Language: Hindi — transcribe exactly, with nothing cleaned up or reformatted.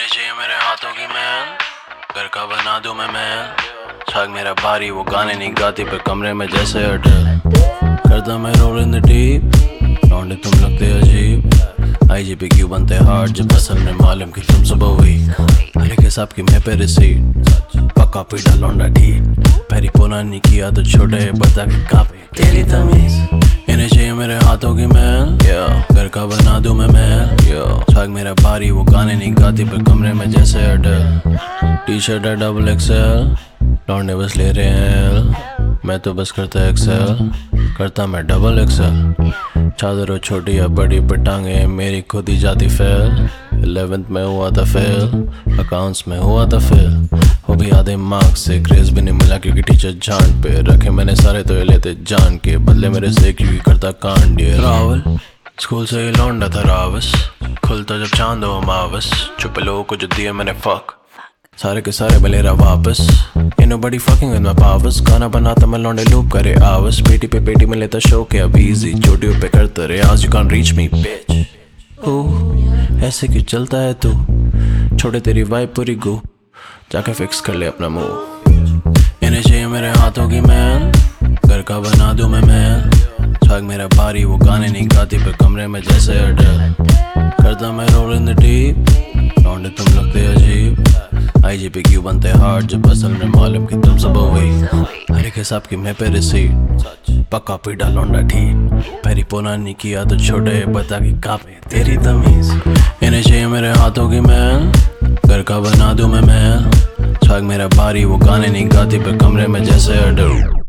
इन्हें चाहिए मेरे हाथों की मैल, घर का बना दूं मैं महल। छाग मेरा भारी वो गाने नहीं गाती पे कमरे में जैसे अटल। करता मैं रोल इन द डीप, लौंडे तुम लगते अजीब। आईजीपी क्यों बनते हार्ड जब असल में मालूम कि तुम सुबह हुई। हर एक हिसाब की मैं पे रिसीट, पक्का पीटा लौंडा ठीक। पैरी पोना नहीं किया तो छोटे बता के कापे तेरी तमीज। इन्हें चाहिए मेरे हाथों की मैल, घर का बना दूं मैं महल। छाग मेरा भारी वो गाने नहीं गाती पर कमरे में जैसे अटल। टी शर्ट है डबल एक्सएल, लौंडे बस ले रहे हैं, मैं तो बस करता एक्सेल। करता मैं डबल एक्सेल, चादर हो छोटी या बड़ी पर टांगे मेरी खुद ही जाती फेल। इलेवेंथ में हुआ था फेल, अकाउंट्स में हुआ था फेल। वो भी आधे मार्क्स से क्रेज भी नहीं मिला क्योंकि टीचर जान पे रखे मैंने सारे तो ये लेते जान के बदले मेरे से क्योंकि करता कांड। ये रावल स्कूल से ही लौंडा था रावस, खुलता जब चांद हो अमावस। चुप लोगों को जो दिया मैंने फक, सारे के सारे मैं ले रहा वापस। Ain't nobody fucking with my powers, गाना बनाता मैं लौंडे लूप करे आवाज। पेटी पे पेटी में लेता शो के अब इजी, चोटियों पे करता रहे आज you can't reach me bitch। ओह ऐसे क्यों चलता है तू, छोड़े तेरी वाइब पूरी गू, जाके फिक्स कर ले अपना मुंह। इन्हें चाहिए मेरे हाथों की मैल, घर का बना दूं मैं महल। छाग मेरा भारी वो गाने नहीं गाती पर कमरे में जैसे अटल। करता मैं रोल इन द डीप, लौंडे तुम लगते अजीब। आईजीपी क्यों बनते हार्ड जब असल में मालूम कि तुम सुबह हुई। हर एक हिसाब की मैं पे रिसीट, पक्का पीटा लौंडा ठीक। पैरी पोना नहीं किया तो छोटे बता कि कापे तेरी तमीज। इन्हें चाहिए मेरे हाथों की मैल, घर का बना दूं मैं महल। छाग मेरा भारी वो गाने नहीं गाती पर कमरे में जैसे अटल।